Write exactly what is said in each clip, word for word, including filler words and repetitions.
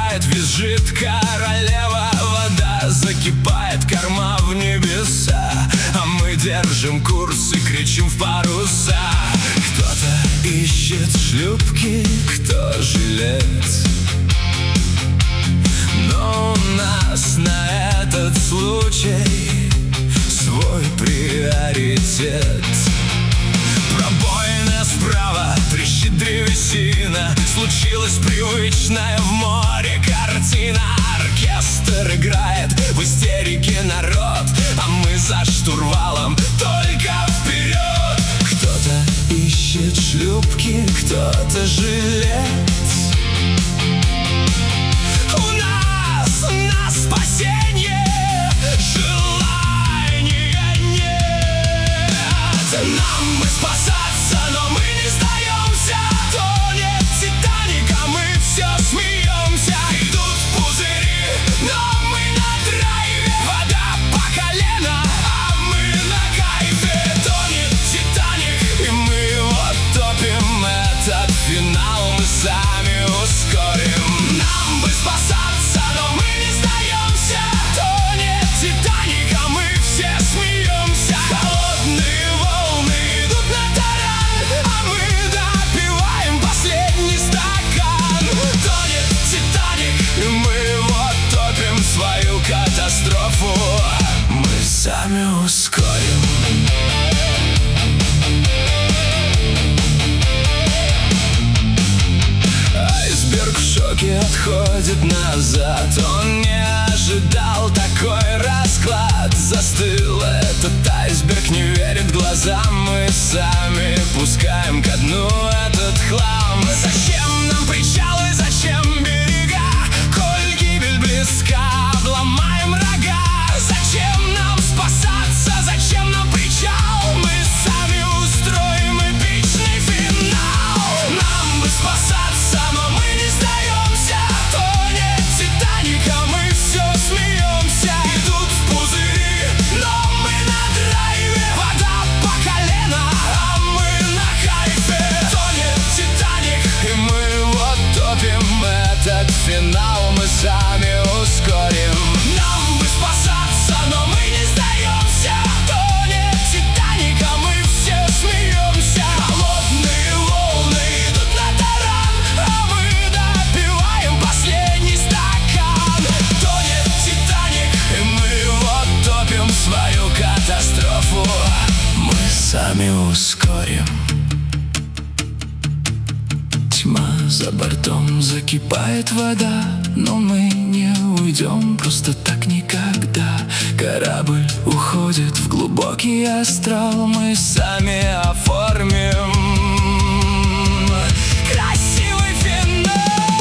играет, визжит королева. Вода закипает, корма в небеса, а мы держим курс и кричим в паруса. Кто-то ищет шлюпки, кто жилец, но у нас на этот случай свой приоритет. Пробоина справа, трещит древесина, случилась привычная в море картина. Оркестр играет, в истерике народ, а мы за штурвалом только вперед. Кто-то ищет шлюпки, кто-то жилец. У нас на спасение желания нет. Нам бы спасаться, но мы не сдаемся. Тонет Титаник, а мы все смеемся. Идут пузыри, но мы на драйве. Вода по колено, а мы на кайфе. Тонет Титаник, и мы его топим. Этот финал мы сами ускорим. Нам бы спасаться, но мы не сдаемся. Тонет Титаник, а мы все смеемся. Холодные волны идут на таран, а мы допиваем последний стакан. Тонет Титаник, и мы его топим в свою катастрофу. Мы сами ускорим. Айсберг в шоке отходит назад. Он не ожидал такой расклад. Застыл этот айсберг, не верит глазам. Мы сами пускаем ко дну этот хлам. Зачем нам причалы, зачем берега? Коль гибель близка, обломаем рога. Зачем нам спасаться, зачем нам причал? Мы сами устроим эпичный финал. Нам бы спасаться, но мы не сдаемся. Тонет Титаник, а мы все смеемся. Идут в пузыри, но мы на драйве. Вода по колено, а мы на кайфе. Тонет Титаник, и мы его топим. Этот финал мы сами ускорим. Нам бы спасаться, но мы не сдаемся. Тонет Титаник, а мы все смеемся. Холодные волны идут на таран, а мы допиваем последний стакан. Тонет Титаник, и мы его топим в свою катастрофу. Мы сами ускорим. Тьма за бортом, закипает вода, но мы не уйдем просто так никогда. Корабль уходит в глубокий астрал, мы сами оформим красивый финал.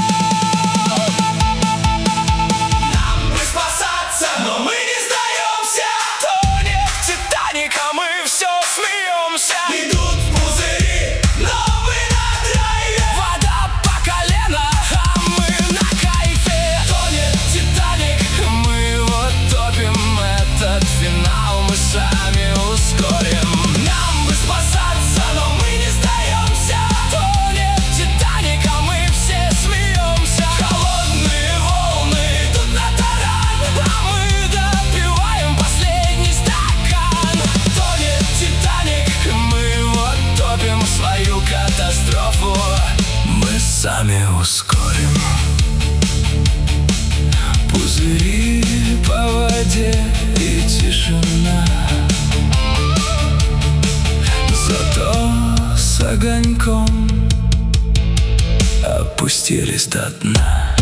Нам бы спасаться, но мы не сдаемся. Тонет Титаник, а мы все смеемся. Идут пузыри, но мы на драйве. Вода по колено, а мы на кайфе. Тонет Титаник, мы его топим. Этот финал мы сами ускорим. Нам бы спасаться, но мы не сдаемся. Тонет Титаник, а мы все смеемся. Холодные волны идут на таран, а мы допиваем последний стакан. Тонет Титаник, и мы его топим в свою катастрофу. Мы сами ускорим. Пузыри по воде и тишина, зато с огоньком опустились до дна.